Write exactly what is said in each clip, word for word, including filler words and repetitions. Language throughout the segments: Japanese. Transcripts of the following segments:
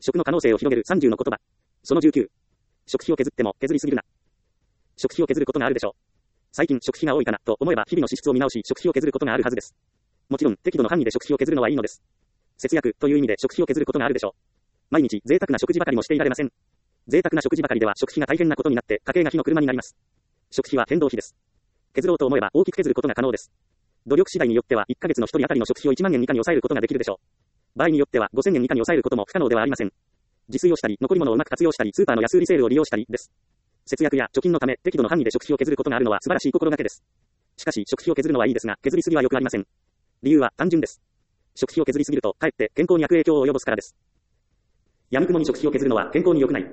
食の可能性を広げるさんじゅうの言葉。そのじゅうきゅう。食費を削っても削りすぎるな。食費を削ることがあるでしょう。最近食費が多いかなと思えば日々の支出を見直し食費を削ることがあるはずです。もちろん適度の範囲で食費を削るのはいいのです。節約という意味で食費を削ることがあるでしょう。毎日贅沢な食事ばかりもしていられません。贅沢な食事ばかりでは食費が大変なことになって家計が火の車になります。食費は変動費です。削ろうと思えば大きく削ることが可能です。努力次第によってはいっかげつのひとり当たりの食費をいちまんえん以下に抑えることができるでしょう。場合によってはごせんえん以下に抑えることも不可能ではありません。自炊をしたり、残り物をうまく活用したり、スーパーの安売りセールを利用したりです。節約や貯金のため適度の範囲で食費を削ることがあるのは素晴らしい心がけです。しかし食費を削るのはいいですが、削りすぎは良くありません。理由は単純です。食費を削りすぎると、かえって健康に悪影響を及ぼすからです。闇雲に食費を削るのは健康に良くない。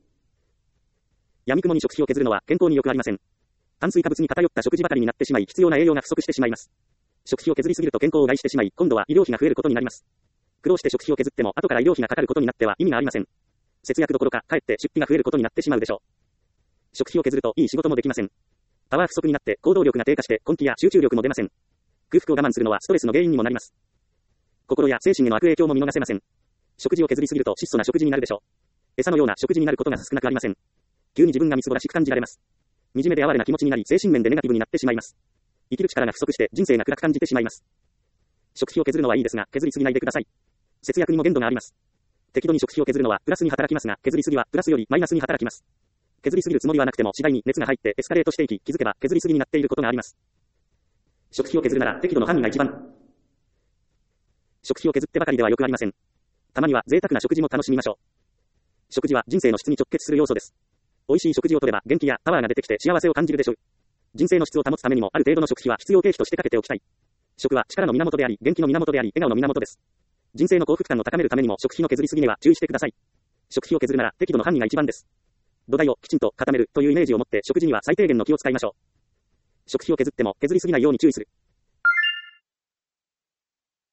闇雲に食費を削るのは健康に良くありません。炭水化物に偏った食事ばかりになってしまい、必要な栄養が不足してしまいます。食費を削りすぎると健康を害してしまい、今度は医療費が増えることになります。苦労して食費を削っても後から医療費がかかることになっては意味がありません。節約どころか、かえって出費が増えることになってしまうでしょう。食費を削るといい仕事もできません。パワー不足になって行動力が低下して根気や集中力も出ません。空腹を我慢するのはストレスの原因にもなります。心や精神への悪影響も見逃せません。食事を削りすぎると質素な食事になるでしょう。餌のような食事になることが少なくありません。急に自分がみすぼらしく感じられます。惨めで哀れな気持ちになり、精神面でネガティブになってしまいます。生きる力が不足して人生が暗く感じてしまいます。食費を削るのはいいですが、削りすぎないでください。節約にも限度があります。適度に食費を削るのはプラスに働きますが、削りすぎはプラスよりマイナスに働きます。削りすぎるつもりはなくても次第に熱が入ってエスカレートしていき、気づけば削りすぎになっていることがあります。食費を削るなら適度の範囲が一番。食費を削ってばかりではよくありません。たまには贅沢な食事も楽しみましょう。食事は人生の質に直結する要素です。美味しい食事をとれば元気やパワーが出てきて幸せを感じるでしょう。人生の質を保つためにもある程度の食費は必要経費としてかけておきたい。食は力の源であり、元気の源であり、笑顔の源です。人生の幸福感を高めるためにも食費の削りすぎには注意してください。食費を削るなら適度の範囲が一番です。土台をきちんと固めるというイメージを持って食事には最低限の気を使いましょう。食費を削っても削りすぎないように注意する。